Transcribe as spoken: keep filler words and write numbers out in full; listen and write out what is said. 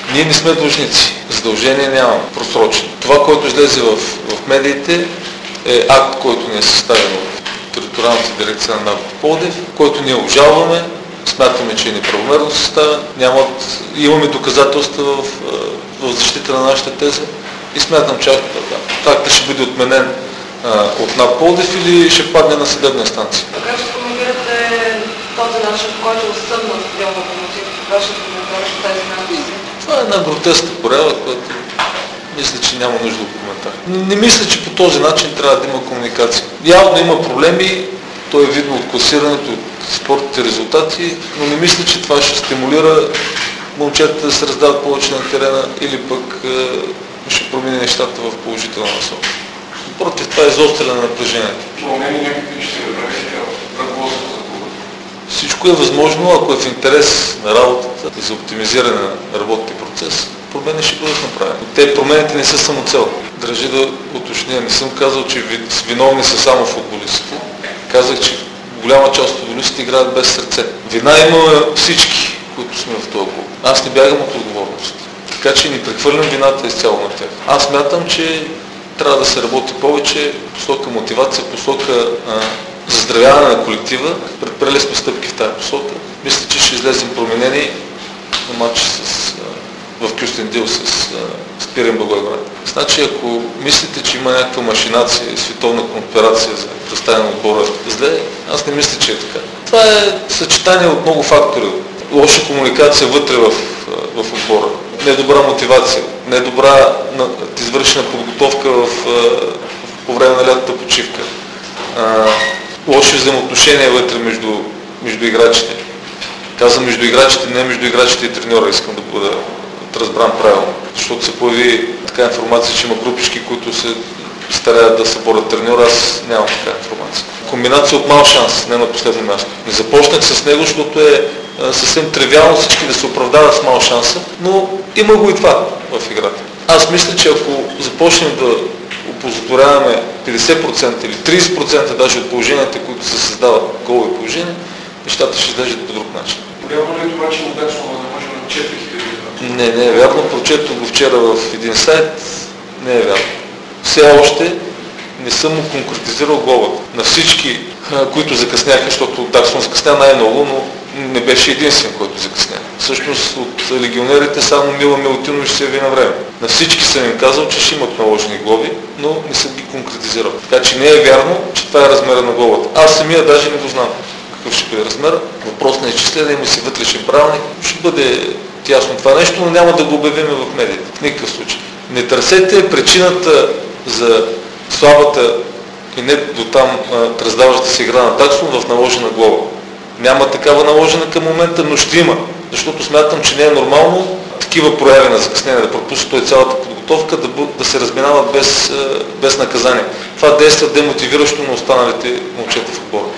Ние не сме длъжници. Задължения няма, просрочни. Това, което излезе в, в медиите, е акт, който не е съставен от териториалната дирекция на НАП Пловдив, който ние обжалваме, смятаме, че е неправомерно съставен, нямат, имаме доказателства в, в защита на нашата теза и смятам, че актът ще бъде отменен а, от НАП Пловдив или ще падне на съдебна инстанция. Така ще коментирате този начин, в който е осъднат отделно локомотив, това ще коментираш тези надписи? Това е една гротескна проява, която мисля, че няма нужда от коментар. Не мисля, че по този начин трябва да има комуникация. Явно има проблеми, то е видно от класирането, от спортните резултати, но не мисля, че това ще стимулира момчетата да се раздават повече на терена или пък е, ще промени нещата в положителна насока. Против това е изостряне на напрежението. Всичко е възможно, ако е в интерес на работата и за оптимизиране на работния процес, промени ще бъдат направени. Те промените не са самоцел. Държи да уточня, не съм казал, че виновни са само футболистите. Казах, че голяма част от футболистите играят без сърце. Вина имаме всички, които сме в този клуб. Аз не бягам от отговорност. Така че не прехвърлям вината изцяло на тях. Аз смятам, че трябва да се работи повече, посока мотивация, посока а, заздравяване на колектива. Предприели сме стъпки в тази посока. Мисля, че ще излезем променени на матч с, а, в Кюстендил с, с Пирин Благоевград. Значи, ако мислите, че има някаква машинация и световна конспирация за представяне на отбора зле, аз не мисля, че е така. Това е съчетание от много фактори. Лоша комуникация вътре в, в отбора, недобра мотивация, недобра извършена подготовка в, в, по време на лятата почивка, а, лоши взаимоотношения вътре между, между играчите. Казвам между играчите, не между играчите и треньора, искам да бъда разбран правилно, защото се появи така информация, че има групички, които се стараят да съборят треньора, аз нямам така информация. Комбинация от мал шанс, не на последно място. Не започнах с него, защото е съвсем тривиално всички да се оправдават с мал шанса, но има го и това в играта. Аз мисля, че ако започнем да опозоряваме петдесет процента или тридесет процента даже от положенията, които се създават голови положения, нещата ще изглеждат по друг начин. Вярно ли това, че удачно да може на четири хиляди? Не, не е вярно. Прочетох го вчера в един сайт. Не е вярно. Все още не съм му конкретизирал глобата. На всички, които закъсняха, защото Даксон закъсня най-много, но не беше единствен, който закъсня. Всъщност от легионерите само Мила Милутинович се яви на време. На всички съм им казал, че ще имат наложени глоби, но не съм ги конкретизирал. Така че не е вярно, че това е размера на глобата. Аз самия даже не го знам какъв ще бъде размера. Въпрос на изчисление, има си вътрешен правилник. Ще бъде ясно това нещо, но няма да го обявим в медиите. В никакъв случай. Не търсете причината за слабата и не до там раздаваща се игра на Даксон в наложена глоба. Няма такава наложена към момента, но ще има. Защото смятам, че не е нормално такива прояви на закъснение да пропуска той цялата подготовка, да, да се разминават без, без наказание. Това действа демотивиращо на останалите момчета в отбора.